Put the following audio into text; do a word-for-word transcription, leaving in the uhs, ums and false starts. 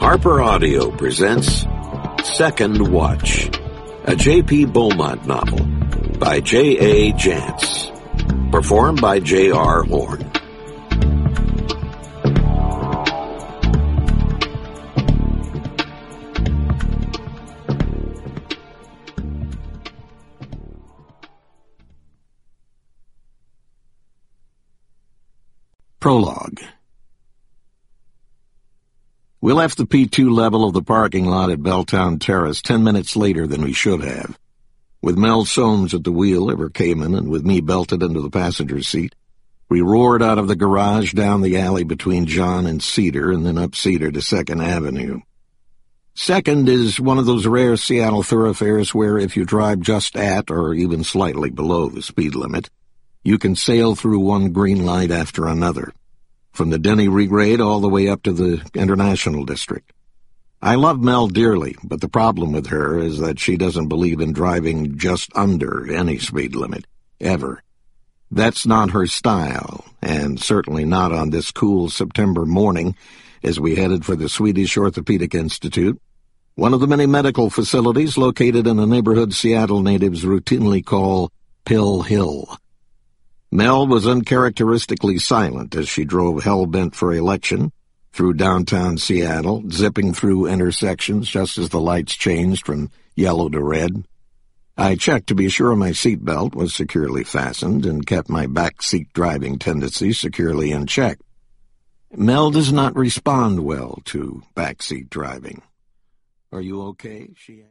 Harper Audio presents Second Watch, a J P. Beaumont novel by J A. Jantz, performed by J R. Horn. Prologue. We left the P two level of the parking lot at Belltown Terrace ten minutes later than we should have. With Mel Soames at the wheel of her Cayman and with me belted into the passenger seat, we roared out of the garage down the alley between John and Cedar and then up Cedar to Second Avenue. Second is one of those rare Seattle thoroughfares where if you drive just at or even slightly below the speed limit, you can sail through one green light after another, from the Denny regrade all the way up to the International District. I love Mel dearly, but the problem with her is that she doesn't believe in driving just under any speed limit, ever. That's not her style, and certainly not on this cool September morning as we headed for the Swedish Orthopedic Institute, one of the many medical facilities located in a neighborhood Seattle natives routinely call Pill Hill. Mel was uncharacteristically silent as she drove hell-bent for election through downtown Seattle, zipping through intersections just as the lights changed from yellow to red. I checked to be sure my seatbelt was securely fastened and kept my back-seat driving tendencies securely in check. Mel does not respond well to backseat driving. "Are you okay?" she asked.